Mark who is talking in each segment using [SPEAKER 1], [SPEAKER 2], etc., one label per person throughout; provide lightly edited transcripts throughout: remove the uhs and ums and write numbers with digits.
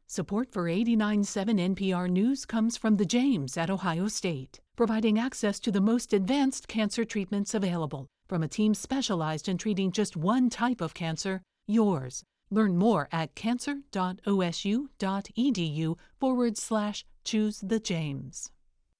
[SPEAKER 1] Support for 89.7 NPR News comes from the James at Ohio State, providing access to the most advanced cancer treatments available from a team specialized in treating just one type of cancer, yours. Learn more at cancer.osu.edu/choose the James.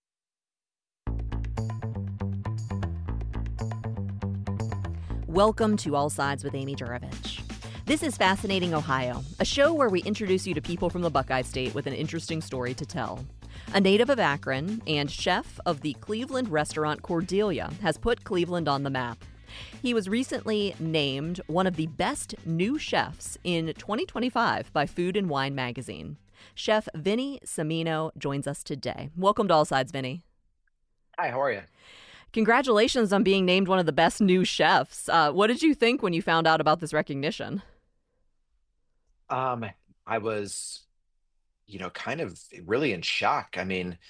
[SPEAKER 2] Welcome to All Sides with Amy Juravich. This is Fascinating Ohio, a show where we introduce you to people from the Buckeye State with an interesting story to tell. A native of Akron and chef of the Cleveland restaurant Cordelia has put Cleveland on the map. He was recently named one of the best new chefs in 2025 by Food and Wine magazine. Chef Vinny Cimino joins us today. Welcome to All Sides, Vinny.
[SPEAKER 3] Hi, how are you?
[SPEAKER 2] Congratulations on being named one of the best new chefs. What did you think when you found out about this recognition?
[SPEAKER 3] I was, kind of really in shock. I'm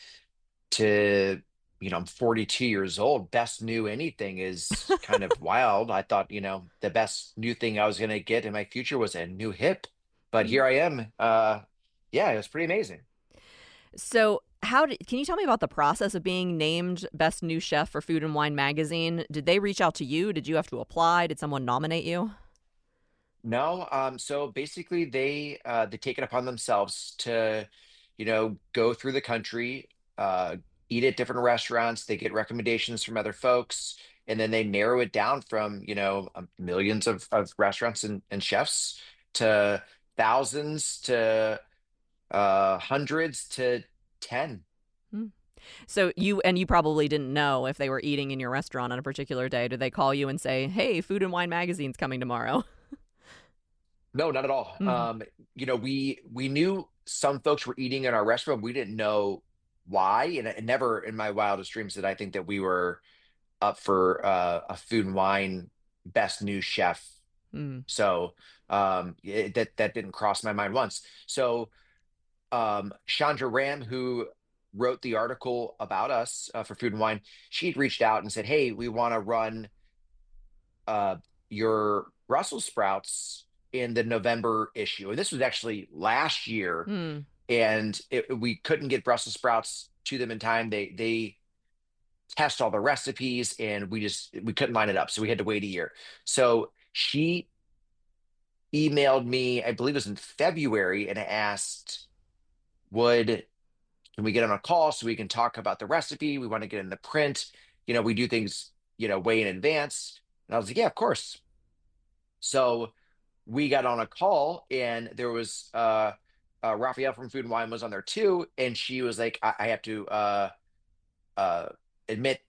[SPEAKER 3] 42 years old. Best new anything is kind of wild. I thought, the best new thing I was going to get in my future was a new hip, but here I am. It was pretty amazing.
[SPEAKER 2] So can you tell me about the process of being named best new chef for Food and Wine magazine? Did they reach out to you? Did you have to apply? Did someone nominate you?
[SPEAKER 3] No, so basically they take it upon themselves to, go through the country, eat at different restaurants. They get recommendations from other folks, and then they narrow it down from, millions of restaurants and chefs to thousands to hundreds to 10.
[SPEAKER 2] So you probably didn't know if they were eating in your restaurant on a particular day. Did they call you and say, "Hey, Food and Wine magazine's coming tomorrow"?
[SPEAKER 3] No, not at all. We knew some folks were eating in our restaurant. We didn't know why, and never in my wildest dreams did I think that we were up for a Food and Wine Best New Chef. So that didn't cross my mind once. So Chandra Ram, who wrote the article about us for Food and Wine, she'd reached out and said, "Hey, we want to run your Brussels sprouts in the November issue." And this was actually last year, and we couldn't get Brussels sprouts to them in time. They test all the recipes, and we couldn't line it up, so we had to wait a year. So she emailed me, I believe it was in February, and asked, can we get on a call so we can talk about the recipe? We want to get in the print. We do things, way in advance. And I was like, yeah, of course. So we got on a call, and there was Raphael from Food and Wine was on there too. And she was like, I have to admit,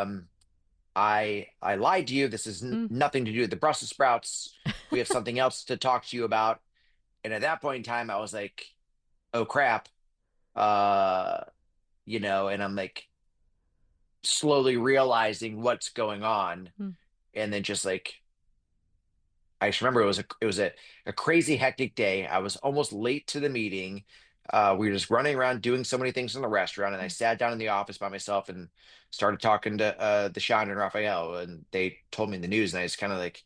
[SPEAKER 3] I lied to you. This is nothing to do with the Brussels sprouts. We have something else to talk to you about. And at that point in time, I was like, oh crap. And I'm like slowly realizing what's going on. And then just like, I just remember it was a crazy hectic day. I was almost late to the meeting. We were just running around doing so many things in the restaurant, and I sat down in the office by myself and started talking to the Sean and Raphael, and they told me the news, and I just kind of like,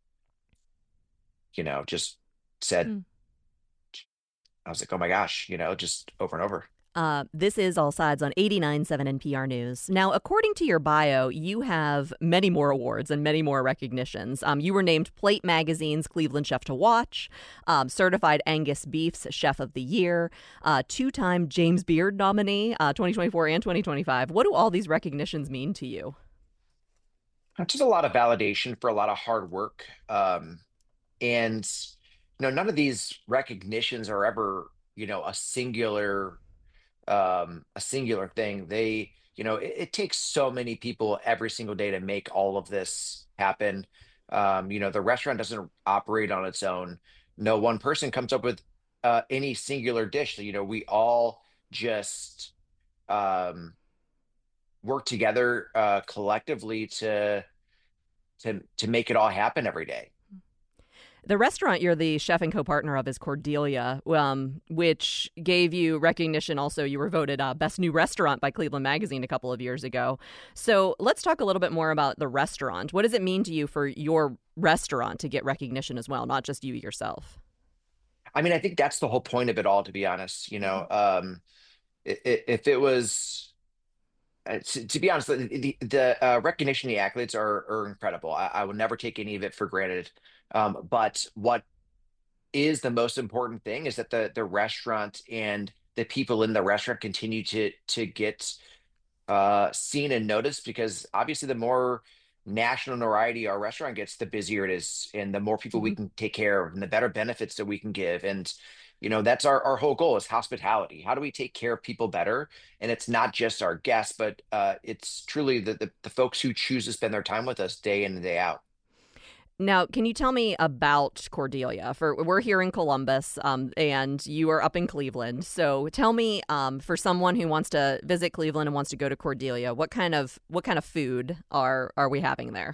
[SPEAKER 3] just said, I was like, oh my gosh, just over and over.
[SPEAKER 2] This is All Sides on 89.7 NPR News. Now, according to your bio, you have many more awards and many more recognitions. You were named Plate Magazine's Cleveland Chef to Watch, Certified Angus Beef's Chef of the Year, two-time James Beard nominee, 2024 and 2025. What do all these recognitions mean to you?
[SPEAKER 3] Just a lot of validation for a lot of hard work. And none of these recognitions are ever, a singular thing. They, it takes so many people every single day to make all of this happen. The restaurant doesn't operate on its own. No one person comes up with any singular dish. We all just work together collectively to make it all happen every day.
[SPEAKER 2] The restaurant you're the chef and co-partner of is Cordelia, which gave you recognition. Also, you were voted Best New Restaurant by Cleveland Magazine a couple of years ago. So let's talk a little bit more about the restaurant. What does it mean to you for your restaurant to get recognition as well, not just you yourself?
[SPEAKER 3] I mean, I think that's the whole point of it all, to be honest.
[SPEAKER 2] Mhm.
[SPEAKER 3] If it was, to be honest, the recognition, the accolades are incredible. I will never take any of it for granted. But what is the most important thing is that the restaurant and the people in the restaurant continue to get seen and noticed, because obviously the more national notoriety our restaurant gets, the busier it is, and the more people we
[SPEAKER 2] Mhm.
[SPEAKER 3] can take care of, and the better benefits that we can give. And that's our whole goal is hospitality. How do we take care of people better? And it's not just our guests, but it's truly the folks who choose to spend their time with us day in and day out.
[SPEAKER 2] Now, can you tell me about Cordelia? For we're here in Columbus, and you are up in Cleveland. So tell me, for someone who wants to visit Cleveland and wants to go to Cordelia, what kind of food are we having there?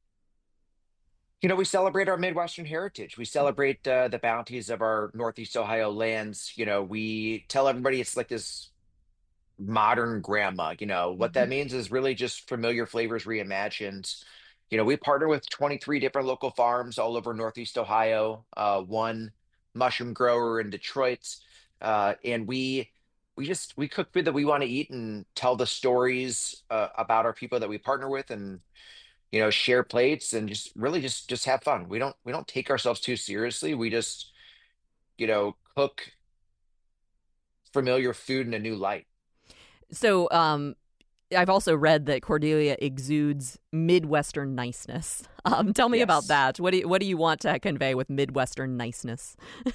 [SPEAKER 3] We celebrate our Midwestern heritage. We celebrate the bounties of our Northeast Ohio lands. We tell everybody it's like this modern grandma. What
[SPEAKER 2] Mhm.
[SPEAKER 3] that means is really just familiar flavors reimagined. We partner with 23 different local farms all over Northeast Ohio, one mushroom grower in Detroit, and we cook food that we want to eat and tell the stories about our people that we partner with, and share plates and just really just have fun. We don't take ourselves too seriously. We just cook familiar food in a new light.
[SPEAKER 2] So, I've also read that Cordelia exudes Midwestern niceness. Tell me about
[SPEAKER 3] Yes.
[SPEAKER 2] that. What do you want to convey with Midwestern niceness?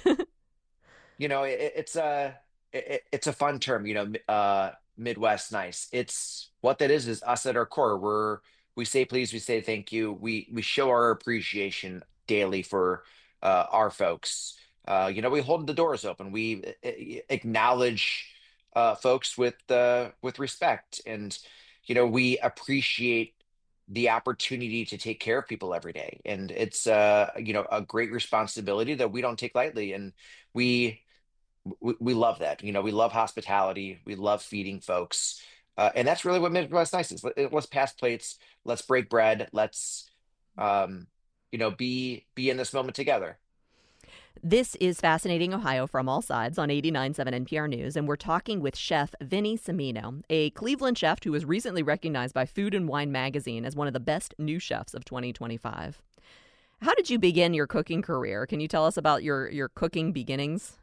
[SPEAKER 3] It's a fun term, Midwest nice. It's what that is us at our core. We say please, we say thank you. We show our appreciation daily for our folks. We hold the doors open. We acknowledge folks with respect, and we appreciate the opportunity to take care of people every day. And it's a great responsibility that we don't take lightly. And we we love that. We love hospitality. We love feeding folks. And that's really what Midwest Nice is. Let's pass plates. Let's break bread. Let's, um, be in this moment together.
[SPEAKER 2] This is Fascinating Ohio from All Sides on 89.7 NPR News, and we're talking with Chef Vinny Cimino, a Cleveland chef who was recently recognized by Food and Wine magazine as one of the best new chefs of 2025. How did you begin your cooking career? Can you tell us about your cooking beginnings?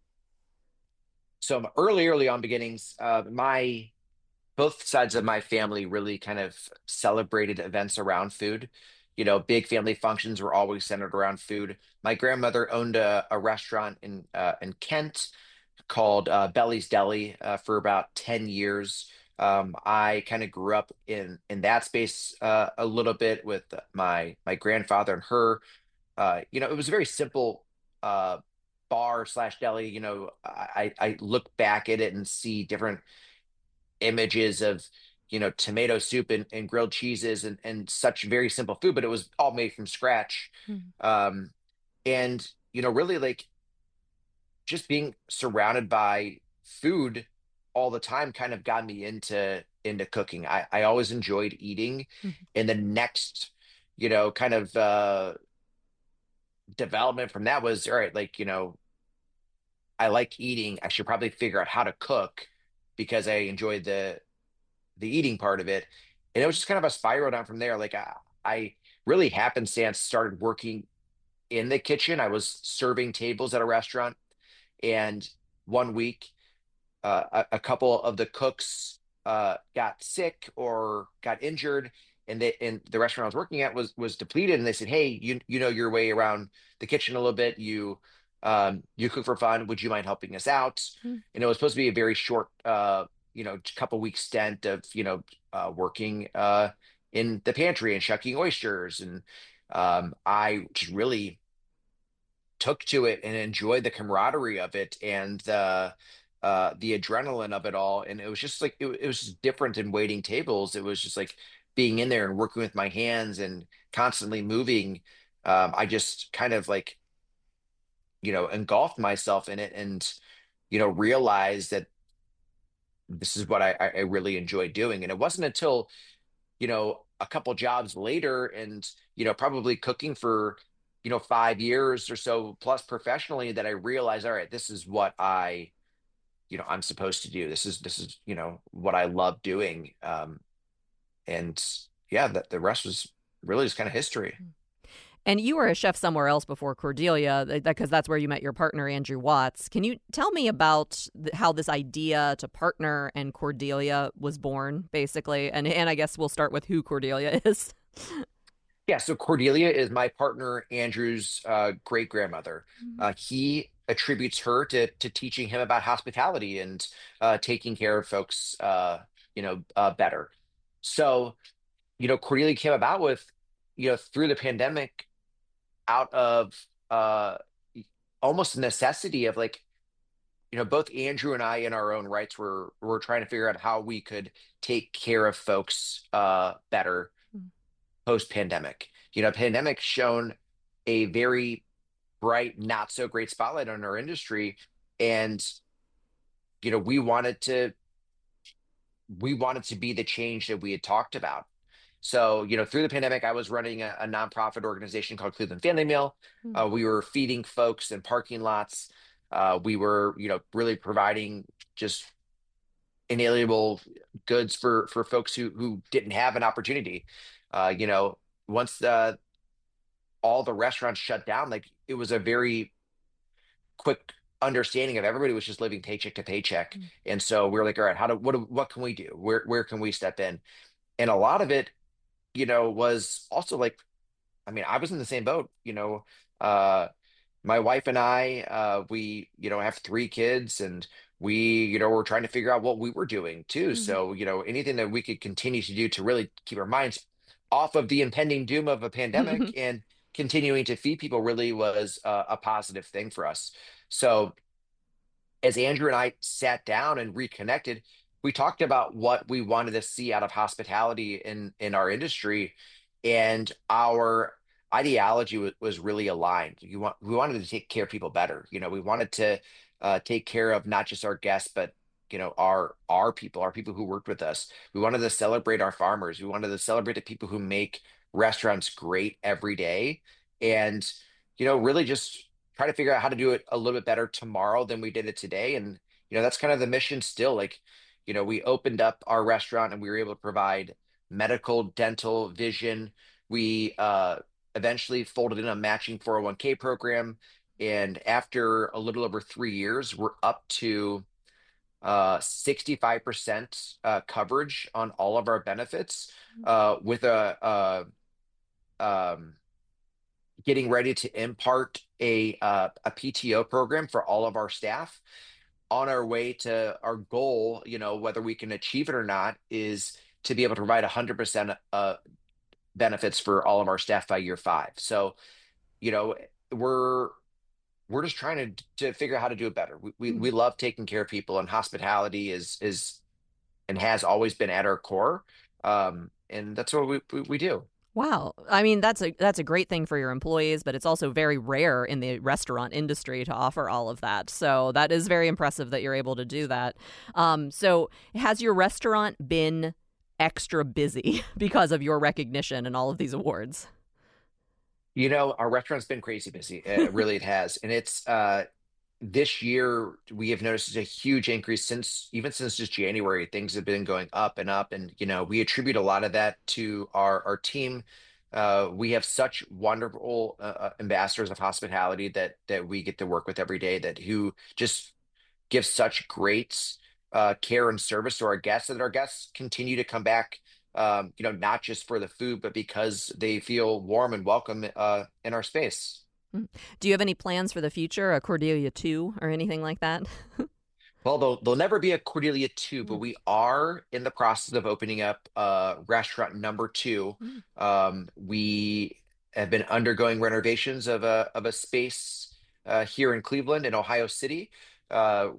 [SPEAKER 3] So early on beginnings, my both sides of my family really kind of celebrated events around food. Big family functions were always centered around food. My grandmother owned a restaurant in Kent called Belly's Deli for about 10 years. I kind of grew up in that space a little bit with my grandfather and her. It was a very simple uh, bar slash deli. I look back at it and see different images of tomato soup and grilled cheeses and such very simple food, but it was all made from scratch.
[SPEAKER 2] Hmm.
[SPEAKER 3] Um, and really like just being surrounded by food all the time kind of got me into cooking. I always enjoyed eating, and the next kind of development from that was, all right, like I like eating, I should probably figure out how to cook because I enjoyed the eating part of it. And it was just kind of a spiral down from there. Like I really happenstance started working in the kitchen. I was serving tables at a restaurant, and one week a couple of the cooks got sick or got injured, and the restaurant I was working at was depleted. And they said, "Hey, you know your way around the kitchen a little bit. You cook for fun. Would you mind helping us out?" And it was supposed to be a very short, couple weeks stint of working in the pantry and shucking oysters, and I just really took to it and enjoyed the camaraderie of it and the adrenaline of it all. And it was just like it was just different in waiting tables. It was just like being in there and working with my hands and constantly moving. I just kind of like engulfed myself in it, and realized that this is what I really enjoy doing. And it wasn't until a couple jobs later and probably cooking for 5 years or so plus professionally that I realized, all right, this is what I'm supposed to do. This is what I love doing. And yeah, the rest was really just kind of history.
[SPEAKER 2] And you were a chef somewhere else before Cordelia, because that's where you met your partner, Andrew Watts. Can you tell me about how this idea to partner and Cordelia was born, basically? And I guess we'll start with who Cordelia is.
[SPEAKER 3] Yeah, so Cordelia is my partner Andrew's great grandmother.
[SPEAKER 2] Mhm.
[SPEAKER 3] He attributes her to teaching him about hospitality and taking care of folks, better. So, Cordelia came about with, through the pandemic, out of uh, almost a necessity of like, both Andrew and I, in our own rights, were trying to figure out how we could take care of folks better post pandemic. Pandemic shown a very bright, not so great spotlight on our industry, and we wanted to be the change that we had talked about. So, through the pandemic, I was running a nonprofit organization called Cleveland Family Meal.
[SPEAKER 2] Mm.
[SPEAKER 3] We were feeding folks in parking lots. We were, really providing just inalienable goods for folks who didn't have an opportunity. Once all the restaurants shut down, like it was a very quick understanding of everybody was just living paycheck to paycheck.
[SPEAKER 2] Mm.
[SPEAKER 3] And so we were like, all right, what can we do? Where can we step in? And a lot of it, was also like, I mean, I was in the same boat, uh, my wife and I, we, have 3 kids, and we, were trying to figure out what we were doing too.
[SPEAKER 2] Mhm.
[SPEAKER 3] So, anything that we could continue to do to really keep our minds off of the impending doom of a pandemic and continuing to feed people really was a positive thing for us. So, as Andrew and I sat down and reconnected, we talked about what we wanted to see out of hospitality in our industry, and our ideology was really aligned. We wanted to take care of people better. We wanted to take care of not just our guests, but our people who worked with us. We wanted to celebrate our farmers. We wanted to celebrate the people who make restaurants great every day, and really just try to figure out how to do it a little bit better tomorrow than we did it today. And, that's kind of the mission still. Like, we opened up our restaurant and we were able to provide medical, dental, vision. We eventually folded in a matching 401(k) program. And after a little over 3 years, we're up to 65% coverage on all of our benefits, with um, getting ready to impart a PTO program for all of our staff. On our way to our goal, whether we can achieve it or not, is to be able to provide 100% benefits for all of our staff by year 5. So, you know, we're we're just trying to figure out how to do it better. We love taking care of people, and hospitality is and has always been at our core. And that's what we do.
[SPEAKER 2] Wow. I mean, that's a great thing for your employees, but it's also very rare in the restaurant industry to offer all of that. So that is very impressive that you're able to do that. So has your restaurant been extra busy because of your recognition and all of these awards?
[SPEAKER 3] Our restaurant's been crazy busy. Really, it has. And it's this year we have noticed a huge increase since just January. Things have been going up and up, and we attribute a lot of that to our team. We have such wonderful ambassadors of hospitality that we get to work with every day, that who just give such great care and service to our guests, that our guests continue to come back. Not just for the food, but because they feel warm and welcome in our space.
[SPEAKER 2] Mm. Do you have any plans for the future, a Cordelia 2 or anything like that?
[SPEAKER 3] Well, there'll never be a Cordelia 2, but
[SPEAKER 2] Mm.
[SPEAKER 3] we are in the process of opening up restaurant number 2.
[SPEAKER 2] Mm.
[SPEAKER 3] We have been undergoing renovations of a space here in Cleveland, in Ohio City. Uh,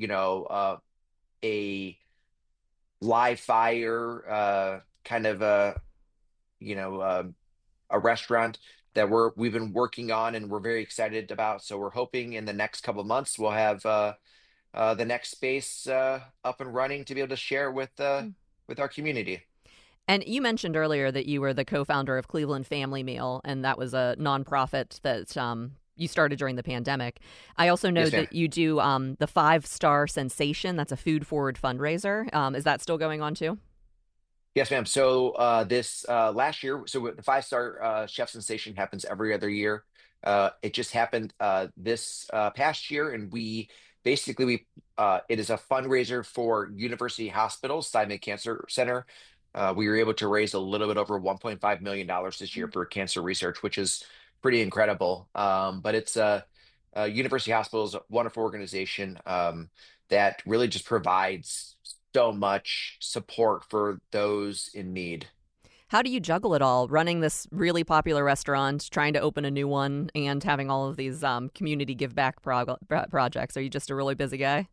[SPEAKER 3] a live fire kind of a restaurant that we've been working on and we're very excited about. So we're hoping in the next couple of months we'll have the next space up and running to be able to share with our community.
[SPEAKER 2] And you mentioned earlier that you were the co-founder of Cleveland Family Meal, and that was a nonprofit that you started during the pandemic. I also know
[SPEAKER 3] Yes, ma'am.
[SPEAKER 2] that you do the 5-Star Sensation. That's a food-forward fundraiser. Is that still going on too?
[SPEAKER 3] Yes, ma'am. So this last year, so the 5 star chef sensation happens every other year. It just happened this past year, and we basically we it is a fundraiser for University Hospital Steinman Cancer Center. We were able to raise a little bit over $1.5 million this year for cancer research, which is pretty incredible. But it's University Hospital is a wonderful organization that really just provides so much support for those in need.
[SPEAKER 2] How do you juggle it all, running this really popular restaurant, trying to open a new one, and having all of these community give back projects? Are you just a really busy guy?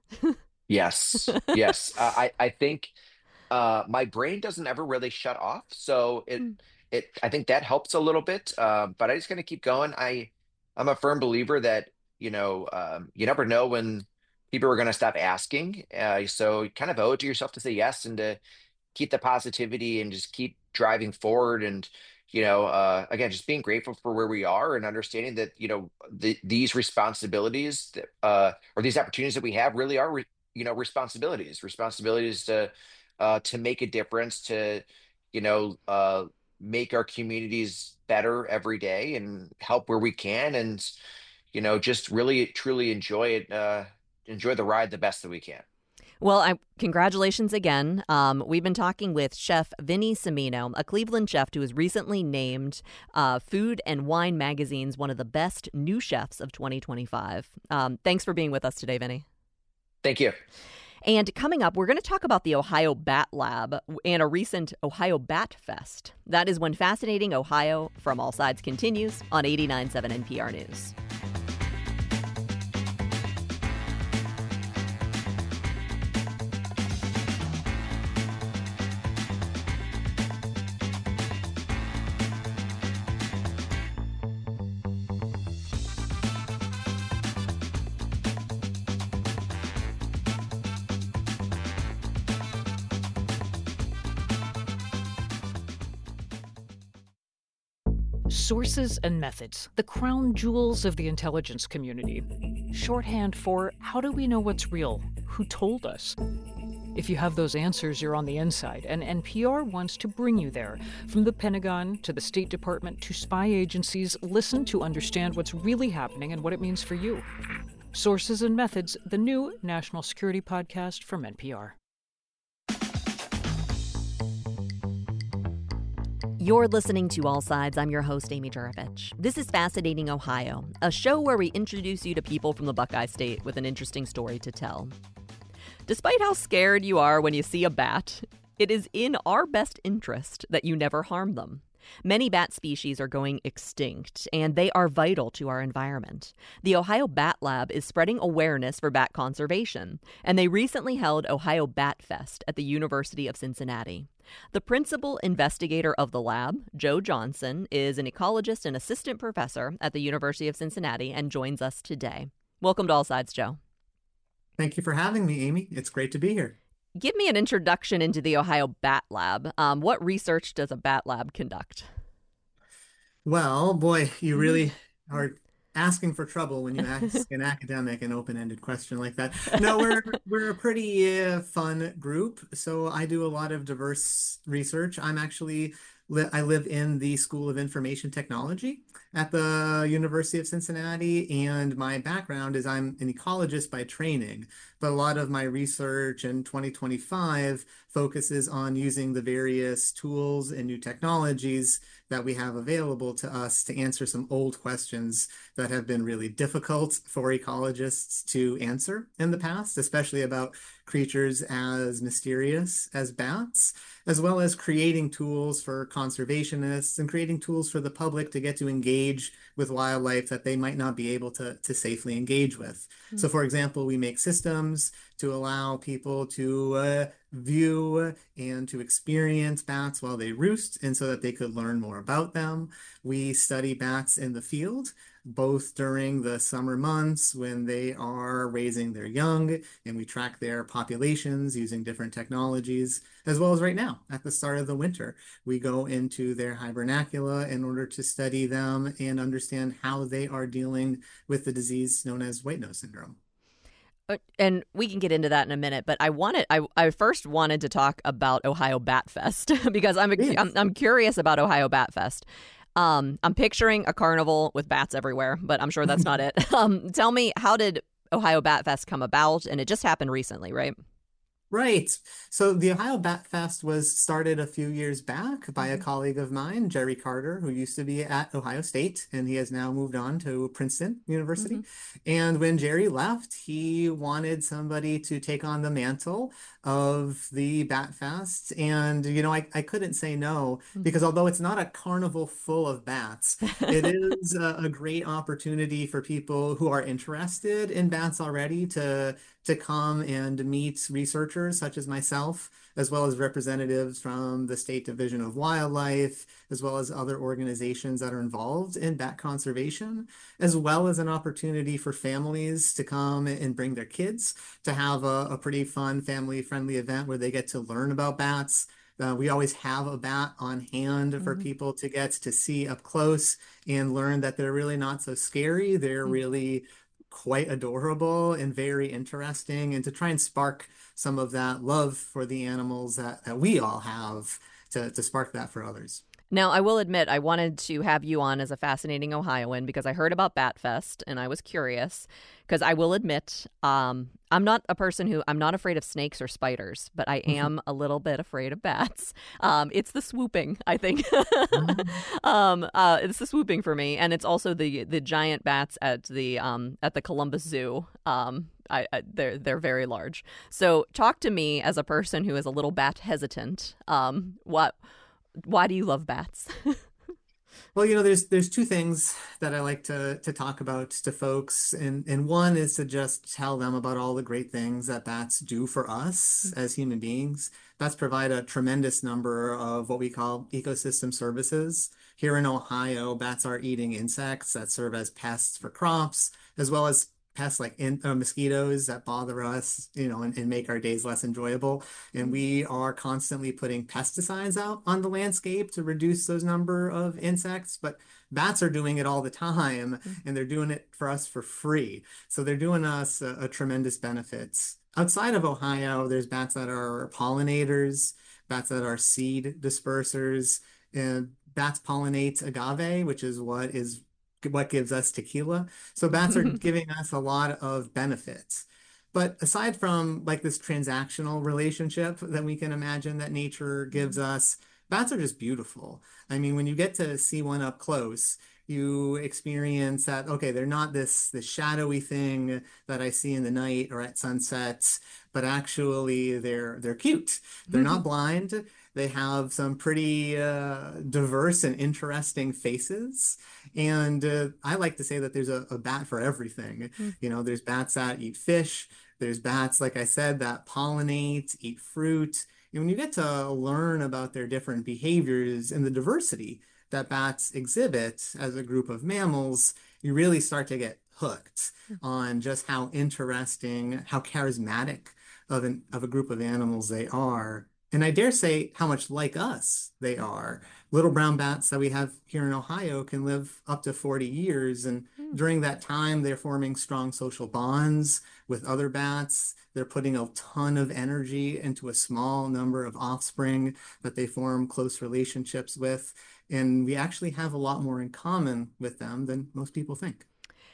[SPEAKER 3] Yes, yes. I think my brain doesn't ever really shut off, so it I think that helps a little bit. But I just gonna keep going. I'm a firm believer that you never know when people are gonna stop asking. So you kind of owe it to yourself to say yes and to keep the positivity and just keep driving forward. And again, just being grateful for where we are and understanding that these responsibilities that, or these opportunities that we have really are responsibilities to make a difference, to you know make our communities better every day and help where we can, and just really truly enjoy it, enjoy the ride the best that we can.
[SPEAKER 2] Well, congratulations again. We've been talking with Chef Vinny Cimino, a Cleveland chef who was recently named Food and Wine Magazine's one of the best new chefs of 2025. Thanks for being with us today, Vinny.
[SPEAKER 3] Thank you.
[SPEAKER 2] And coming up, we're going to talk about the Ohio Bat Lab and a recent Ohio Bat Fest. That is when Fascinating Ohio from All Sides continues on 89.7 NPR News.
[SPEAKER 4] Sources and methods, the crown jewels of the intelligence community. Shorthand for how do we know what's real? Who told us? If you have those answers, you're on the inside, and NPR wants to bring you there. From the Pentagon to the State Department to spy agencies, listen to understand what's really happening and what it means for you. Sources and Methods, the new national security podcast from NPR.
[SPEAKER 2] You're listening to All Sides. I'm your host, Amy Jurovich. This is Fascinating Ohio, a show where we introduce you to people from the Buckeye State with an interesting story to tell. Despite how scared you are when you see a bat, it is in our best interest that you never harm them. Many bat species are going extinct, and they are vital to our environment. The Ohio Bat Lab is spreading awareness for bat conservation, and they recently held Ohio Bat Fest at the University of Cincinnati. The principal investigator of the lab, Joe Johnson, is an ecologist and assistant professor at the University of Cincinnati and joins us today. Welcome to All Sides, Joe.
[SPEAKER 5] Thank you for having me, Amy. It's great to be here.
[SPEAKER 2] Give me an introduction into the Ohio Bat Lab. What research does a bat lab conduct?
[SPEAKER 5] Well, boy, you really are asking for trouble when you ask an academic an open-ended question like that. No, we're a pretty fun group. So I do a lot of diverse research. I live in the School of Information Technology at the University of Cincinnati, and my background is I'm an ecologist by training, but a lot of my research in 2025 focuses on using the various tools and new technologies that we have available to us to answer some old questions that have been really difficult for ecologists to answer in the past, especially about creatures as mysterious as bats, as well as creating tools for conservationists and creating tools for the public to get to engage with wildlife that they might not be able to safely engage with. Mm-hmm. So, for example, we make systems to allow people to view and to experience bats while they roost, and so that they could learn more about them. We study bats in the field. both during the summer months when they are raising their young, and we track their populations using different technologies, as well as right now at the start of the winter. We go into their hibernacula in order to study them and understand how they are dealing with the disease known as white nose syndrome.
[SPEAKER 2] And we can get into that in a minute, but I first wanted to talk about Ohio Bat Fest because I'm curious about Ohio Bat Fest. I'm picturing a carnival with bats everywhere, but I'm sure that's not it. Tell me, how did Ohio Bat Fest come about? And it just happened recently, right?
[SPEAKER 5] Right. So the Ohio Bat Fest was started a few years back by a colleague of mine, Jerry Carter, who used to be at Ohio State, and he has now moved on to Princeton University. And when Jerry left, he wanted somebody to take on the mantle of the Bat Fest. And, I couldn't say no, because although it's not a carnival full of bats, it is a great opportunity for people who are interested in bats already to come and meet researchers such as myself, as well as representatives from the State Division of Wildlife, as well as other organizations that are involved in bat conservation, as well as an opportunity for families to come and bring their kids to have a pretty fun, family-friendly event where they get to learn about bats. We always have a bat on hand for people to get to see up close and learn that they're really not so scary. They're really quite adorable and very interesting, and to try and spark some of that love for the animals that we all have, to spark that for others.
[SPEAKER 2] Now, I will admit, I wanted to have you on as a fascinating Ohioan because I heard about Bat Fest and I was curious. Because I will admit, I'm not afraid of snakes or spiders, but I am a little bit afraid of bats. It's the swooping, I think. It's the swooping for me, and it's also the giant bats at the Columbus Zoo. They're very large. So, talk to me as a person who is a little bat hesitant. Why do you love bats?
[SPEAKER 5] Well, there's two things that I like to talk about to folks, and one is to just tell them about all the great things that bats do for us as human beings. Bats provide a tremendous number of what we call ecosystem services. Here in Ohio, bats are eating insects that serve as pests for crops, as well as pests like mosquitoes that bother us, and make our days less enjoyable. And we are constantly putting pesticides out on the landscape to reduce those number of insects, but bats are doing it all the time, and they're doing it for us for free. So they're doing us a tremendous benefits. Outside of Ohio, there's bats that are pollinators, bats that are seed dispersers, and bats pollinate agave, which is what gives us tequila. So bats are giving us a lot of benefits. But aside from like this transactional relationship that we can imagine that nature gives us, bats are just beautiful. I mean, when you get to see one up close, you experience that, okay, they're not this shadowy thing that I see in the night or at sunset, but actually they're cute. They're not blind. They have some pretty diverse and interesting faces. And I like to say that there's a bat for everything. There's bats that eat fish. There's bats, like I said, that pollinate, eat fruit. And when you get to learn about their different behaviors and the diversity that bats exhibit as a group of mammals, you really start to get hooked on just how interesting, how charismatic of a group of animals they are. And I dare say how much like us they are. Little brown bats that we have here in Ohio can live up to 40 years. And during that time, they're forming strong social bonds with other bats. They're putting a ton of energy into a small number of offspring that they form close relationships with. And we actually have a lot more in common with them than most people think.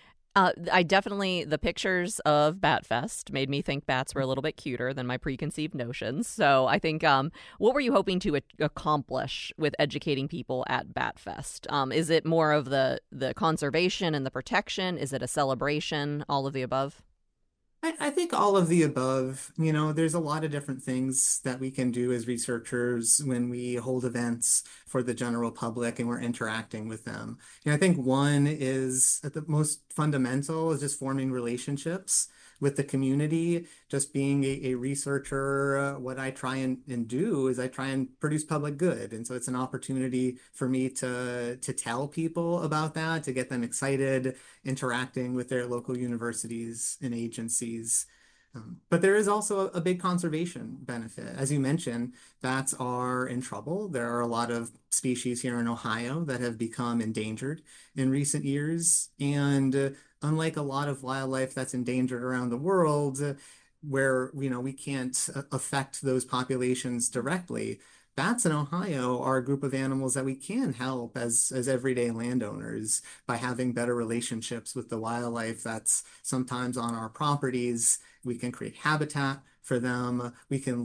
[SPEAKER 2] The pictures of Bat Fest made me think bats were a little bit cuter than my preconceived notions. So I think, what were you hoping to accomplish with educating people at Bat Fest? Is it more of the conservation and the protection? Is it a celebration? All of the above?
[SPEAKER 5] I think all of the above. There's a lot of different things that we can do as researchers when we hold events for the general public and we're interacting with them. I think one is at the most fundamental is just forming relationships with the community. Just being a researcher, what I try and do is I try and produce public good. And so it's an opportunity for me to tell people about that, to get them excited, interacting with their local universities and agencies. But there is also a big conservation benefit. As you mentioned, bats are in trouble. There are a lot of species here in Ohio that have become endangered in recent years. And unlike a lot of wildlife that's endangered around the world, where we can't affect those populations directly, bats in Ohio are a group of animals that we can help as everyday landowners by having better relationships with the wildlife that's sometimes on our properties. We can create habitat for them. We can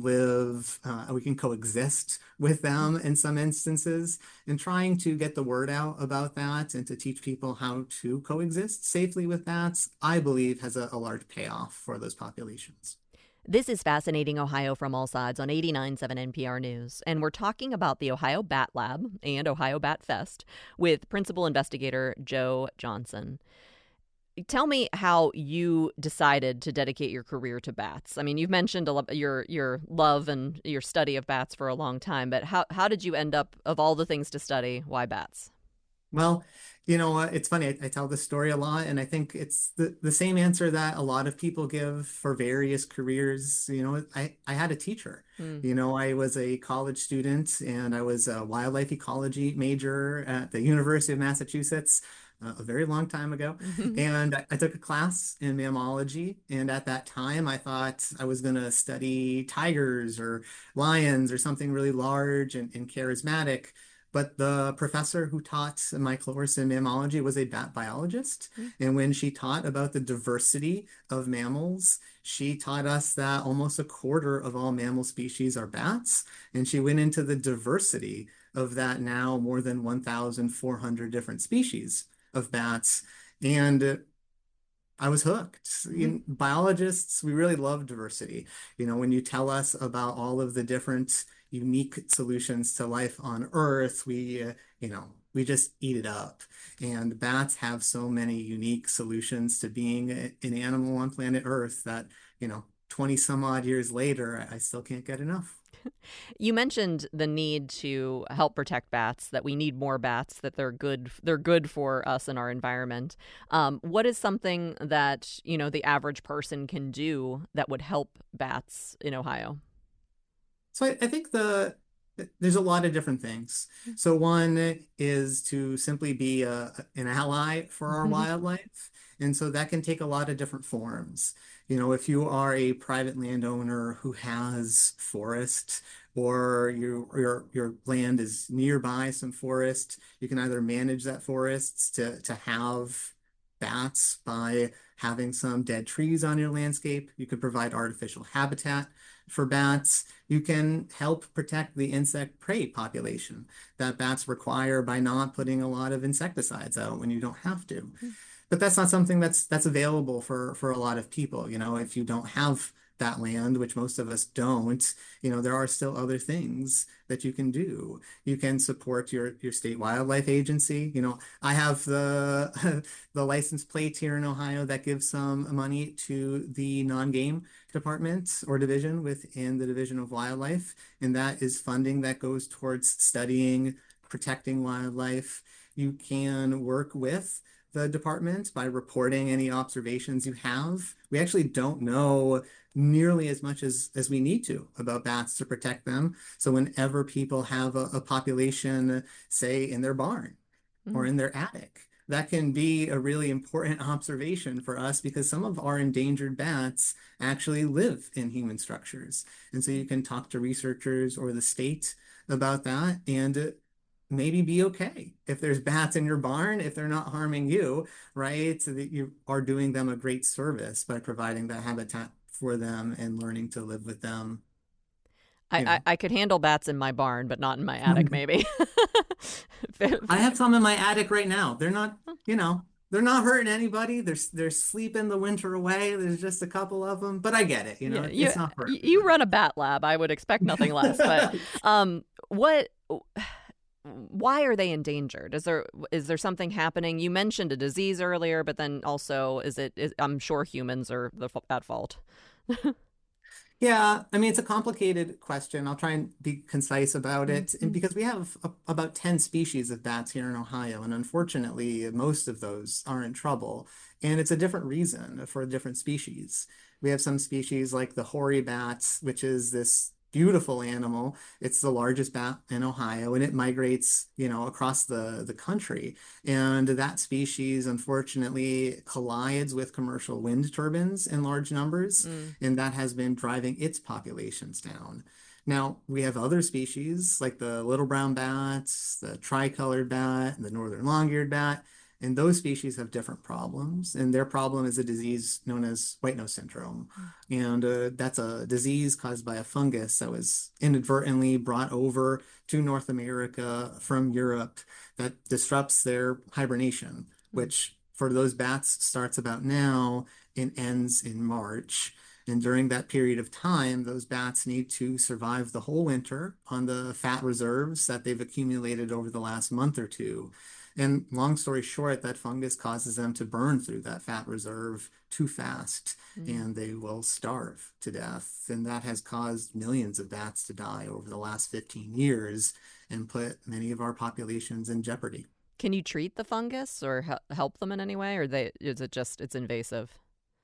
[SPEAKER 5] we can coexist with them in some instances, and trying to get the word out about that and to teach people how to coexist safely with bats, I believe has a large payoff for those populations.
[SPEAKER 2] This is Fascinating Ohio from All Sides on 89.7 NPR News, and we're talking about the Ohio Bat Lab and Ohio Bat Fest with Principal Investigator Joe Johnson. Tell me how you decided to dedicate your career to bats. I mean, you've mentioned your love and your study of bats for a long time, but how did you end up, of all the things to study, why bats?
[SPEAKER 5] Well, it's funny. I tell this story a lot, and I think it's the same answer that a lot of people give for various careers. I had a teacher. I was a college student, and I was a wildlife ecology major at the University of Massachusetts a very long time ago. And I took a class in mammalogy. And at that time, I thought I was going to study tigers or lions or something really large and charismatic. But the professor who taught my course in mammalogy was a bat biologist. And when she taught about the diversity of mammals, she taught us that almost a quarter of all mammal species are bats. And she went into the diversity of that now more than 1,400 different species of bats. And I was hooked. Biologists, we really love diversity. When you tell us about all of the different unique solutions to life on Earth, we just eat it up. And bats have so many unique solutions to being an animal on planet Earth that, 20 some odd years later, I still can't get enough.
[SPEAKER 2] You mentioned the need to help protect bats, that we need more bats, that they're good for us and our environment. What is something that, the average person can do that would help bats in Ohio?
[SPEAKER 5] So I think there's a lot of different things. So one is to simply be an ally for our wildlife. And so that can take a lot of different forms. If you are a private landowner who has forest, or your land is nearby some forest, you can either manage that forest to have bats by having some dead trees on your landscape. You could provide artificial habitat for bats. You can help protect the insect prey population that bats require by not putting a lot of insecticides out when you don't have to. But that's not something that's available for a lot of people. If you don't have that land, which most of us don't, there are still other things that you can do. You can support your state wildlife agency. I have the license plate here in Ohio that gives some money to the non-game department or division within the Division of Wildlife. And that is funding that goes towards studying, protecting wildlife. You can work with the department by reporting any observations you have. We actually don't know nearly as much as we need to about bats to protect them. So whenever people have a population, say in their barn or in their attic, that can be a really important observation for us, because some of our endangered bats actually live in human structures. And so you can talk to researchers or the state about that and maybe be okay if there's bats in your barn, if they're not harming you, right? So that you are doing them a great service by providing that habitat for them and learning to live with them.
[SPEAKER 2] I could handle bats in my barn, but not in my attic, maybe.
[SPEAKER 5] I have some in my attic right now. They're not, they're not hurting anybody. They're sleeping the winter away. There's just a couple of them, but I get it. It's not hurting.
[SPEAKER 2] You run a bat lab. I would expect nothing less. But why are they endangered? Is there something happening? You mentioned a disease earlier, but then also I'm sure humans are at fault.
[SPEAKER 5] Yeah, I mean, it's a complicated question. I'll try and be concise about it. And because we have about 10 species of bats here in Ohio, and unfortunately, most of those are in trouble. And it's a different reason for different species. We have some species like the hoary bats, which is this beautiful animal. It's the largest bat in Ohio, and it migrates, across the country. And that species, unfortunately, collides with commercial wind turbines in large numbers, and that has been driving its populations down. Now, we have other species like the little brown bats, the tricolored bat, and the northern long-eared bat, and those species have different problems. And their problem is a disease known as white nose syndrome. And that's a disease caused by a fungus that was inadvertently brought over to North America from Europe that disrupts their hibernation, which for those bats starts about now and ends in March. And during that period of time, those bats need to survive the whole winter on the fat reserves that they've accumulated over the last month or two. And long story short, that fungus causes them to burn through that fat reserve too fast, and they will starve to death. And that has caused millions of bats to die over the last 15 years and put many of our populations in jeopardy.
[SPEAKER 2] Can you treat the fungus or help them in any way, or is it just it's invasive?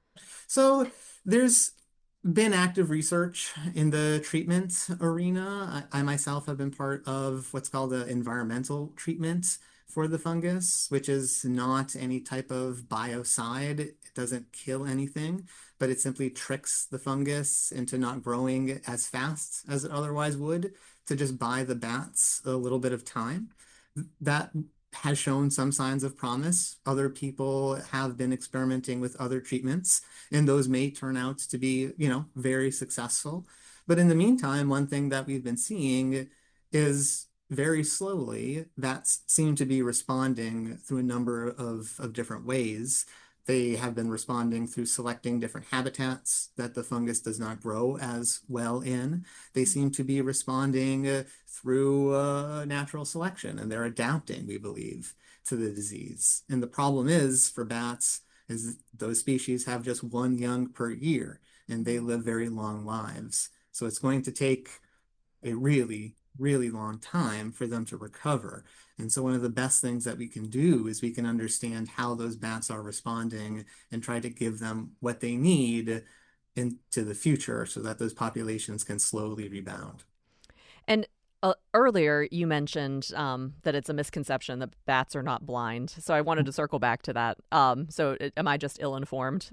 [SPEAKER 5] So there's been active research in the treatment arena. I myself have been part of what's called an environmental treatment for the fungus, which is not any type of biocide. It doesn't kill anything, but it simply tricks the fungus into not growing as fast as it otherwise would to just buy the bats a little bit of time. That has shown some signs of promise. Other people have been experimenting with other treatments, and those may turn out to be, very successful. But in the meantime, one thing that we've been seeing is very slowly, bats seem to be responding through a number of different ways. They have been responding through selecting different habitats that the fungus does not grow as well in. They seem to be responding through natural selection, and they're adapting, we believe, to the disease. And the problem is for bats is those species have just one young per year, and they live very long lives. So it's going to take a really long time for them to recover. And so one of the best things that we can do is we can understand how those bats are responding and try to give them what they need into the future so that those populations can slowly rebound.
[SPEAKER 2] And earlier you mentioned that it's a misconception that bats are not blind. So I wanted to circle back to that. Am I just ill-informed?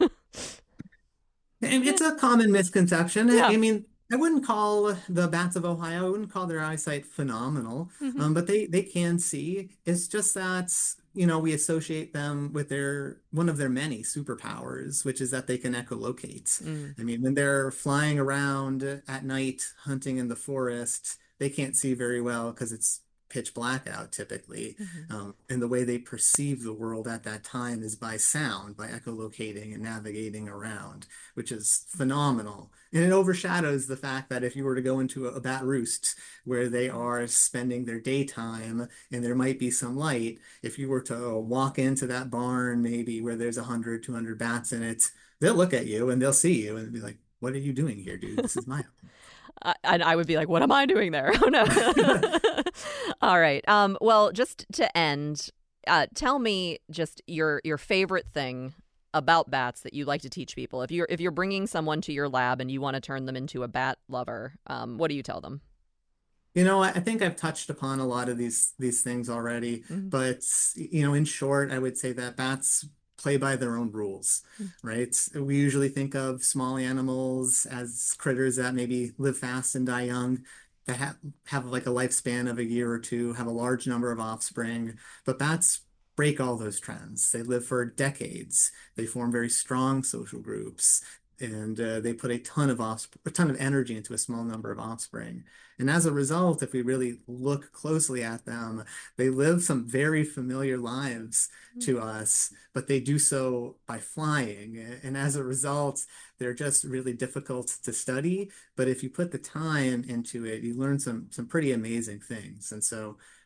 [SPEAKER 5] It's a common misconception.
[SPEAKER 2] Yeah.
[SPEAKER 5] I mean, I wouldn't call the bats of Ohio, I wouldn't call their eyesight phenomenal, but they can see. It's just that, we associate them with one of their many superpowers, which is that they can echolocate. I mean, when they're flying around at night, hunting in the forest, they can't see very well because it's pitch black out typically. And the way they perceive the world at that time is by sound, by echolocating and navigating around, which is phenomenal. And it overshadows the fact that if you were to go into a bat roost where they are spending their daytime and there might be some light, if you were to walk into that barn, maybe where there's 100, 200 bats in it, they'll look at you and they'll see you and be like, what are you doing here, dude? This is my home.
[SPEAKER 2] And I would be like, what am I doing there? Oh, no. All right. Well, just to end, tell me just your favorite thing about bats that you'd like to teach people. If you're bringing someone to your lab and you want to turn them into a bat lover, what do you tell them?
[SPEAKER 5] I think I've touched upon a lot of these things already, but in short, I would say that bats play by their own rules, right? We usually think of small animals as critters that maybe live fast and die young, that have like a lifespan of a year or two, have a large number of offspring, but bats break all those trends. They live for decades. They form very strong social groups, and they put a ton of energy into a small number of offspring. And as a result, if we really look closely at them, they live some very familiar lives to us, but they do so by flying. And as a result, they're just really difficult to study. But if you put the time into it, you learn some pretty amazing things. And so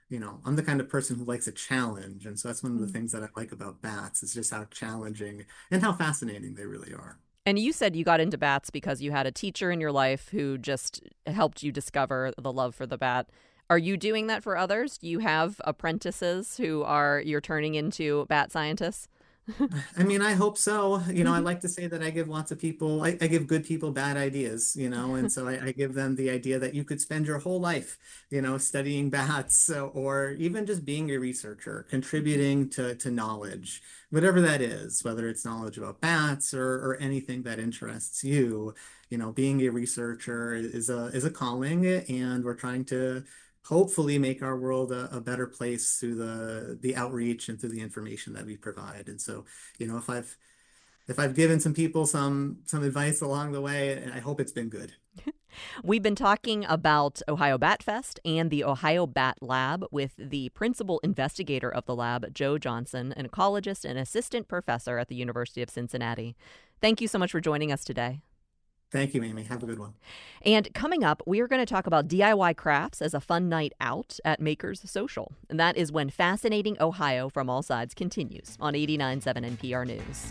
[SPEAKER 5] I'm the kind of person who likes a challenge. And so that's one of the things that I like about bats is just how challenging and how fascinating they really are.
[SPEAKER 2] And you said you got into bats because you had a teacher in your life who just helped you discover the love for the bat. Are you doing that for others? Do you have apprentices you're turning into bat scientists?
[SPEAKER 5] I mean, I hope so. I like to say that I give lots of people, I give good people bad ideas, and so I give them the idea that you could spend your whole life, studying bats or even just being a researcher, contributing to knowledge, whatever that is, whether it's knowledge about bats or anything that interests you. Being a researcher is a calling, and we're trying to hopefully make our world a better place through the outreach and through the information that we provide. And so, if I've given some people some advice along the way, I hope it's been good.
[SPEAKER 2] We've been talking about Ohio Bat Fest and the Ohio Bat Lab with the principal investigator of the lab, Joe Johnson, an ecologist and assistant professor at the University of Cincinnati. Thank you so much for joining us today.
[SPEAKER 5] Thank you, Amy. Have a good one.
[SPEAKER 2] And coming up, we are going to talk about DIY crafts as a fun night out at Makers Social. And that is when Fascinating Ohio from All Sides continues on 89.7 NPR News.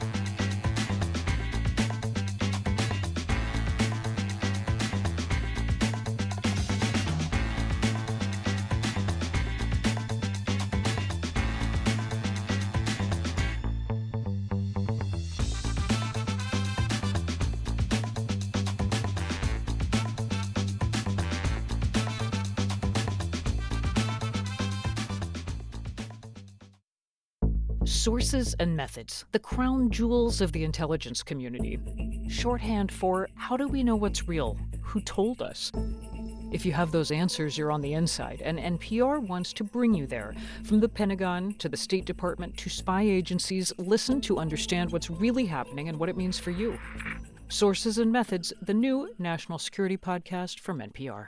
[SPEAKER 4] Sources and methods, the crown jewels of the intelligence community. Shorthand for how do we know what's real? Who told us? If you have those answers, you're on the inside, and NPR wants to bring you there. From the Pentagon to the State Department to spy agencies, listen to understand what's really happening and what it means for you. Sources and Methods, the new national security podcast from NPR.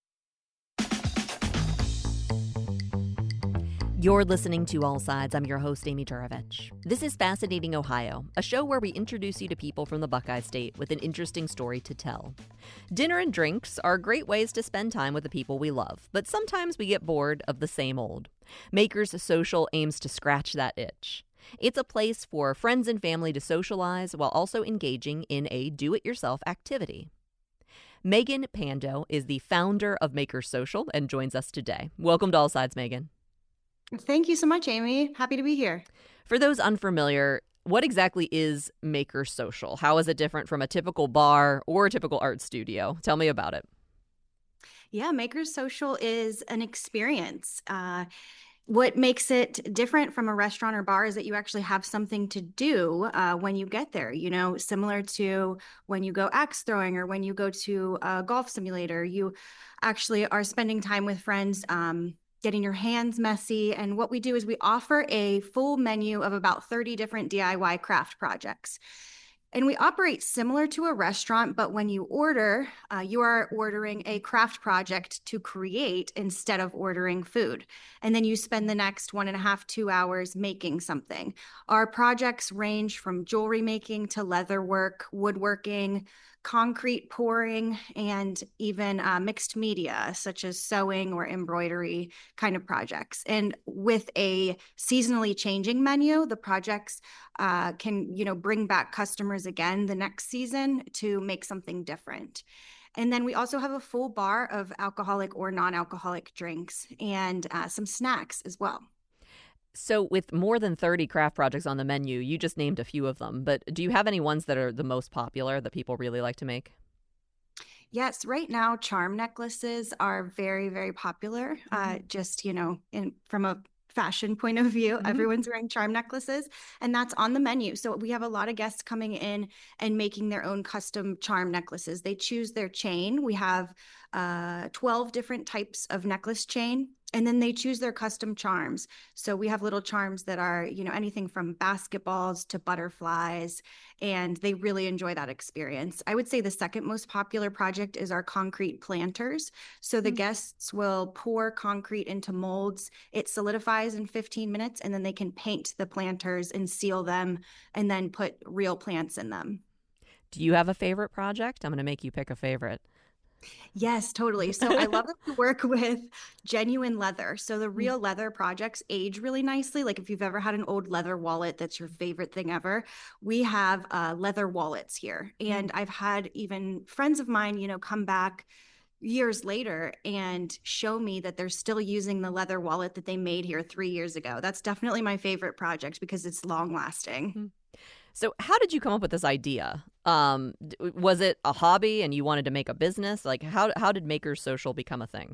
[SPEAKER 2] You're listening to All Sides. I'm your host, Amy Juravich. This is Fascinating Ohio, a show where we introduce you to people from the Buckeye State with an interesting story to tell. Dinner and drinks are great ways to spend time with the people we love, but sometimes we get bored of the same old. Makers Social aims to scratch that itch. It's a place for friends and family to socialize while also engaging in a do-it-yourself activity. Megan Pando is the founder of Makers Social and joins us today. Welcome to All Sides, Megan.
[SPEAKER 6] Thank you so much, Amy. Happy to be here.
[SPEAKER 2] For those unfamiliar, what exactly is Makers Social? How is it different from a typical bar or a typical art studio? Tell me about it.
[SPEAKER 6] Yeah, Makers Social is an experience. What makes it different from a restaurant or bar is that you actually have something to do when you get there, similar to when you go axe throwing or when you go to a golf simulator. You actually are spending time with friends, getting your hands messy. And what we do is we offer a full menu of about 30 different DIY craft projects. And we operate similar to a restaurant, but when you order, you are ordering a craft project to create instead of ordering food. And then you spend the next 1.5, 2 hours making something. Our projects range from jewelry making to leather work, woodworking, concrete pouring, and even mixed media, such as sewing or embroidery kind of projects. And with a seasonally changing menu, the projects can, bring back customers again the next season to make something different. And then we also have a full bar of alcoholic or non-alcoholic drinks and some snacks as well.
[SPEAKER 2] So with more than 30 craft projects on the menu, you just named a few of them, but do you have any ones that are the most popular that people really like to make?
[SPEAKER 6] Yes, right now charm necklaces are very, very popular. From a fashion point of view, everyone's wearing charm necklaces, and that's on the menu. So we have a lot of guests coming in and making their own custom charm necklaces. They choose their chain. We have 12 different types of necklace chain. And then they choose their custom charms. So we have little charms that are, anything from basketballs to butterflies, and they really enjoy that experience. I would say the second most popular project is our concrete planters. So the guests will pour concrete into molds. It solidifies in 15 minutes, and then they can paint the planters and seal them and then put real plants in them.
[SPEAKER 2] Do you have a favorite project? I'm going to make you pick a favorite.
[SPEAKER 6] Yes, totally. So I love that we work with genuine leather. So the real leather projects age really nicely. Like if you've ever had an old leather wallet that's your favorite thing ever, we have leather wallets here. And I've had even friends of mine, come back years later and show me that they're still using the leather wallet that they made here 3 years ago. That's definitely my favorite project because it's long lasting.
[SPEAKER 2] So how did you come up with this idea? Was it a hobby and you wanted to make a business? Like how did Makers Social become a thing?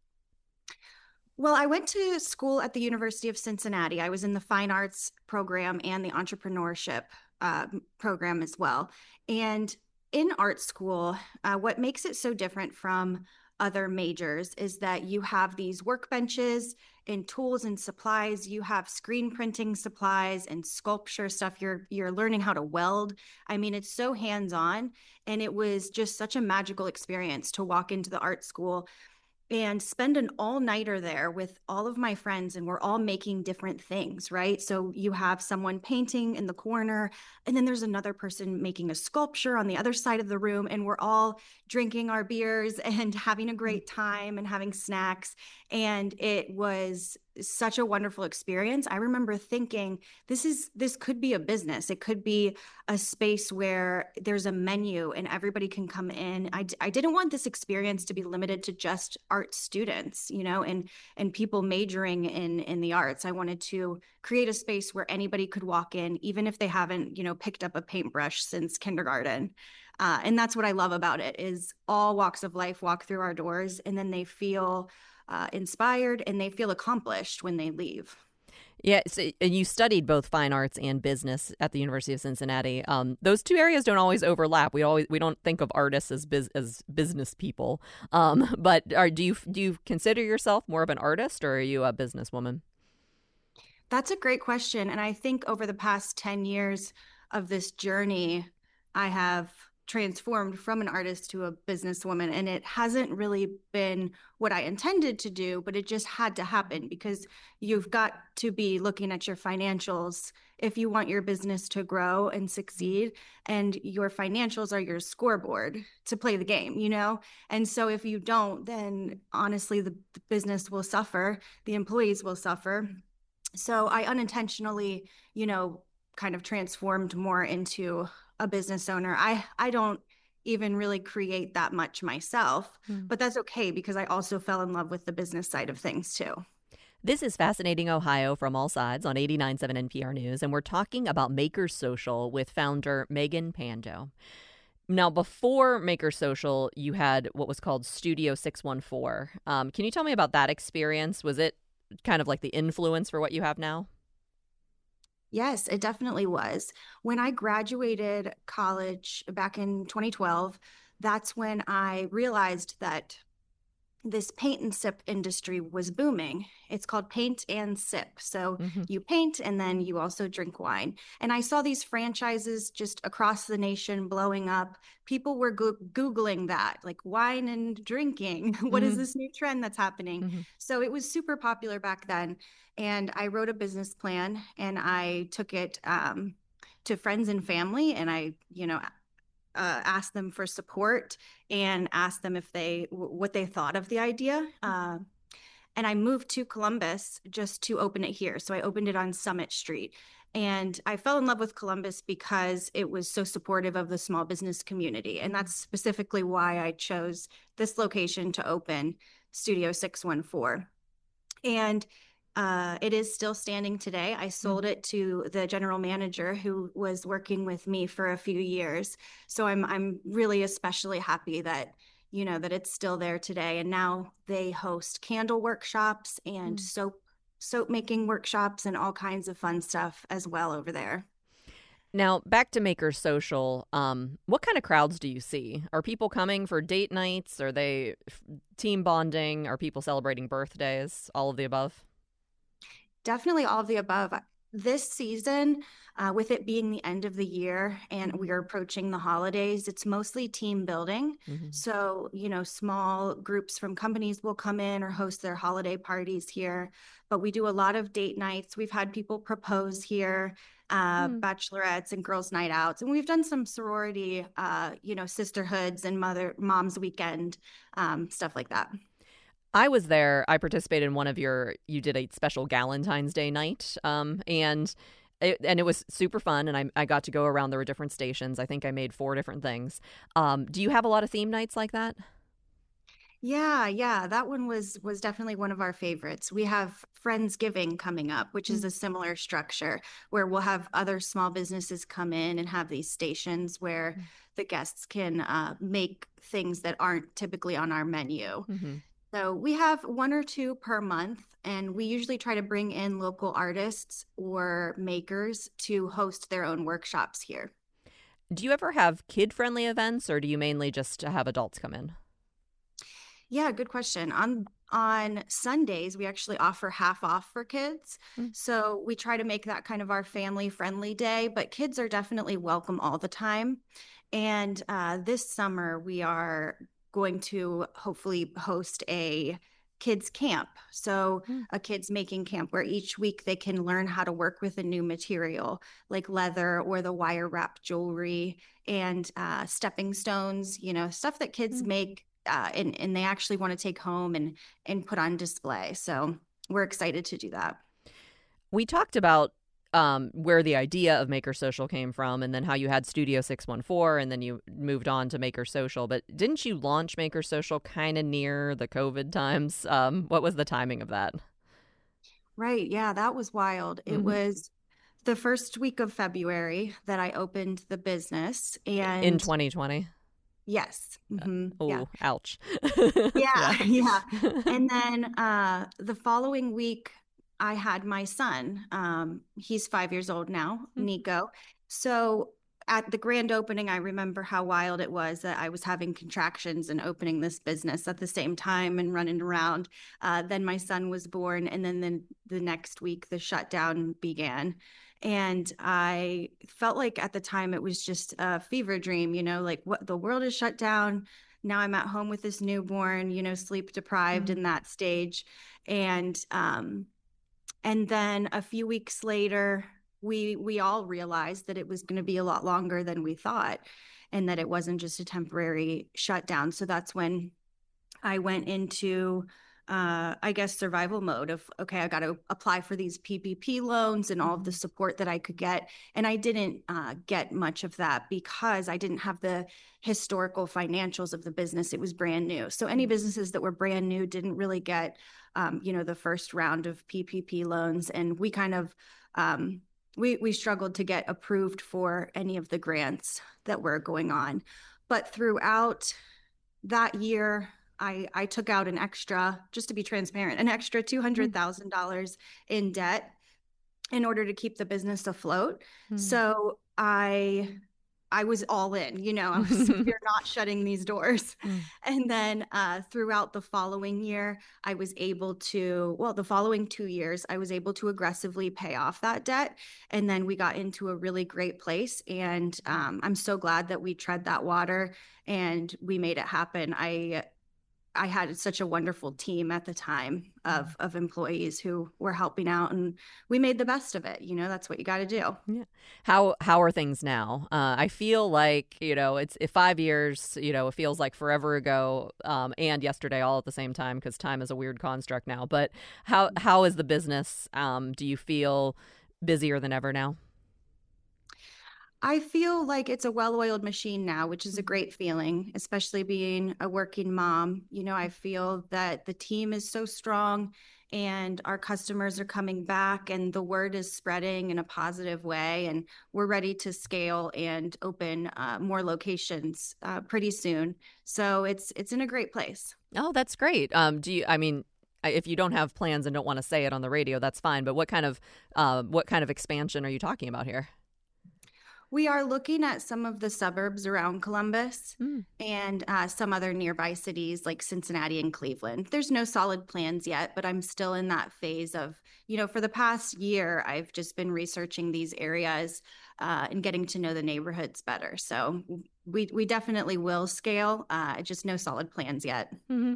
[SPEAKER 6] Well, I went to school at the University of Cincinnati. I was in the fine arts program and the entrepreneurship program as well. And in art school, what makes it so different from other majors is that you have these workbenches and tools and supplies. You have screen printing supplies and sculpture stuff. You're learning how to weld. I mean, it's so hands-on, and it was just such a magical experience to walk into the art school and spend an all-nighter there with all of my friends, and we're all making different things, right? So you have someone painting in the corner, and then there's another person making a sculpture on the other side of the room, and we're all drinking our beers and having a great time and having snacks. And it was such a wonderful experience. I remember thinking, this could be a business. It could be a space where there's a menu and everybody can come in. I didn't want this experience to be limited to just art students, and people majoring in the arts. I wanted to create a space where anybody could walk in, even if they haven't, picked up a paintbrush since kindergarten. And that's what I love about it, is all walks of life walk through our doors, and then they feel inspired and they feel accomplished when they leave.
[SPEAKER 2] Yeah, so, and you studied both fine arts and business at the University of Cincinnati. Those two areas don't always overlap. We don't think of artists as business people. But do you consider yourself more of an artist, or are you a businesswoman?
[SPEAKER 6] That's a great question, and I think over the past 10 years of this journey, I have transformed from an artist to a businesswoman, and it hasn't really been what I intended to do, but it just had to happen because you've got to be looking at your financials if you want your business to grow and succeed, and your financials are your scoreboard to play the game, And so if you don't, then honestly, the business will suffer, the employees will suffer. So I unintentionally, kind of transformed more into a business owner. I don't even really create that much myself, but that's okay because I also fell in love with the business side of things too.
[SPEAKER 2] This is Fascinating Ohio from All Sides on 89.7 NPR News, and we're talking about Makers Social with founder Megan Pando. Now, before Makers Social, you had what was called Studio 614. Can you tell me about that experience? Was it kind of like the influence for what you have now?
[SPEAKER 6] Yes, it definitely was. When I graduated college back in 2012, that's when I realized that this paint and sip industry was booming. It's called paint and sip. So you paint and then you also drink wine. And I saw these franchises just across the nation blowing up. People were Googling that, like wine and drinking. What is this new trend that's happening? So it was super popular back then. And I wrote a business plan and I took it to friends and family. And I, asked them for support and asked them if what they thought of the idea. And I moved to Columbus just to open it here. So I opened it on Summit Street. And I fell in love with Columbus because it was so supportive of the small business community. And that's specifically why I chose this location to open Studio 614. And it is still standing today. I sold it to the general manager who was working with me for a few years. So I'm really especially happy that, that it's still there today. And now they host candle workshops and soap making workshops and all kinds of fun stuff as well over there.
[SPEAKER 2] Now, back to Makers Social, what kind of crowds do you see? Are people coming for date nights? Are they team bonding? Are people celebrating birthdays? All of the above?
[SPEAKER 6] Definitely all of the above. This season, With it being the end of the year and we are approaching the holidays, it's mostly team building. So, small groups from companies will come in or host their holiday parties here. But we do a lot of date nights. We've had people propose here, bachelorettes and girls' night outs. And we've done some sorority, sisterhoods and mom's weekend, stuff like that.
[SPEAKER 2] I was there. I participated in one of you did a special Galentine's Day night. And it was super fun. And I got to go around. There were different stations. I think I made 4 different things. Do you have a lot of theme nights like that?
[SPEAKER 6] Yeah. That one was definitely one of our favorites. We have Friendsgiving coming up, which is a similar structure where we'll have other small businesses come in and have these stations where the guests can make things that aren't typically on our menu. So we have 1 or 2 per month, and we usually try to bring in local artists or makers to host their own workshops here.
[SPEAKER 2] Do you ever have kid-friendly events, or do you mainly just have adults come in?
[SPEAKER 6] Yeah, good question. On Sundays, we actually offer half off for kids. So we try to make that kind of our family-friendly day, but kids are definitely welcome all the time. And this summer, we are going to hopefully host a kids camp. So a kids making camp where each week they can learn how to work with a new material like leather or the wire wrap jewelry and stepping stones, stuff that kids make and they actually want to take home and put on display. So we're excited to do that.
[SPEAKER 2] We talked about where the idea of Maker Social came from, and then how you had Studio 614, and then you moved on to Maker Social. But didn't you launch Maker Social kind of near the COVID times? What was the timing of that?
[SPEAKER 6] Right. Yeah, that was wild. It was the first week of February that I opened the business. And
[SPEAKER 2] in 2020?
[SPEAKER 6] Yes.
[SPEAKER 2] Oh,
[SPEAKER 6] yeah.
[SPEAKER 2] Ouch.
[SPEAKER 6] Yeah. And then the following week, I had my son. He's 5 years old now, Nico. So at the grand opening, I remember how wild it was that I was having contractions and opening this business at the same time and running around. Then my son was born. And then the next week, the shutdown began. And I felt like at the time it was just a fever dream, like what the world is shut down. Now I'm at home with this newborn, sleep deprived in that stage. And then a few weeks later, we all realized that it was going to be a lot longer than we thought, and that it wasn't just a temporary shutdown. So that's when I went into, survival mode of, okay, I got to apply for these PPP loans and all of the support that I could get. And I didn't get much of that because I didn't have the historical financials of the business. It was brand new. So any businesses that were brand new didn't really get the first round of PPP loans. And we kind of, we struggled to get approved for any of the grants that were going on. But throughout that year, I took out an extra, just to be transparent, an extra $200,000 in debt in order to keep the business afloat. So I was all in, I was, we're not shutting these doors. And then throughout the following year, I was able to, the following 2 years, I was able to aggressively pay off that debt. And then we got into a really great place. And I'm so glad that we tread that water and we made it happen. I had such a wonderful team at the time of employees who were helping out, and we made the best of it. That's what you got to do.
[SPEAKER 2] Yeah. How are things now? I feel like, it's 5 years, it feels like forever ago and yesterday all at the same time, because time is a weird construct now. But how is the business? Do you feel busier than ever now?
[SPEAKER 6] I feel like it's a well-oiled machine now, which is a great feeling, especially being a working mom. I feel that the team is so strong and our customers are coming back and the word is spreading in a positive way. And we're ready to scale and open more locations pretty soon. So it's in a great place.
[SPEAKER 2] Oh, that's great. If you don't have plans and don't want to say it on the radio, that's fine. But what kind of expansion are you talking about here?
[SPEAKER 6] We are looking at some of the suburbs around Columbus
[SPEAKER 2] Mm.
[SPEAKER 6] and some other nearby cities like Cincinnati and Cleveland. There's no solid plans yet, but I'm still in that phase of, for the past year, I've just been researching these areas and getting to know the neighborhoods better. So we definitely will scale, just no solid plans yet.
[SPEAKER 2] Mm-hmm.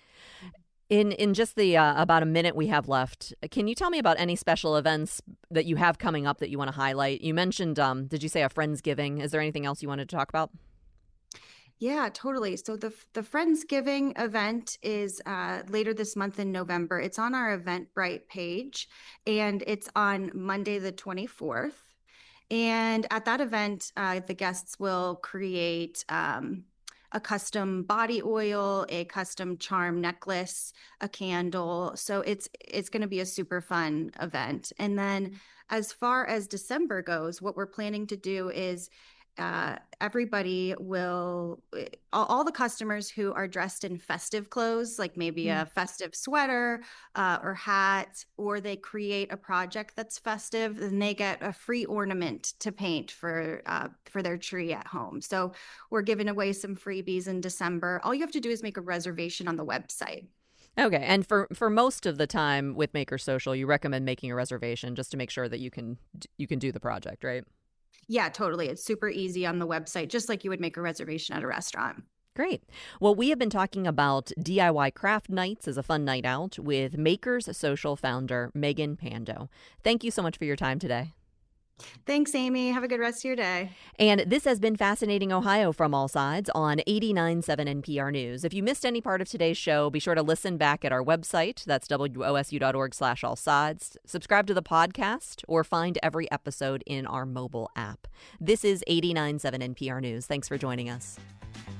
[SPEAKER 2] In just the about a minute we have left, can you tell me about any special events that you have coming up that you want to highlight? You mentioned, did you say a Friendsgiving? Is there anything else you wanted to talk about?
[SPEAKER 6] Yeah, totally. So the Friendsgiving event is later this month in November. It's on our Eventbrite page, and it's on Monday the 24th. And at that event, the guests will create a custom body oil, a custom charm necklace, a candle. So it's going to be a super fun event. And then as far as December goes, what we're planning to do is everybody will, all the customers who are dressed in festive clothes, like maybe a festive sweater or hat, or they create a project that's festive, then they get a free ornament to paint for their tree at home. So we're giving away some freebies in December. All you have to do is make a reservation on the website.
[SPEAKER 2] Okay, and for most of the time with Maker Social, you recommend making a reservation just to make sure that you can do the project, right?
[SPEAKER 6] Yeah, totally. It's super easy on the website, just like you would make a reservation at a restaurant.
[SPEAKER 2] Great. Well, we have been talking about DIY craft nights as a fun night out with Makers Social founder Megan Pando. Thank you so much for your time today.
[SPEAKER 6] Thanks, Amy. Have a good rest of your day.
[SPEAKER 2] And this has been Fascinating Ohio from All Sides on 89.7 NPR News. If you missed any part of today's show, be sure to listen back at our website. That's wosu.org/allsides. Subscribe to the podcast or find every episode in our mobile app. This is 89.7 NPR News. Thanks for joining us.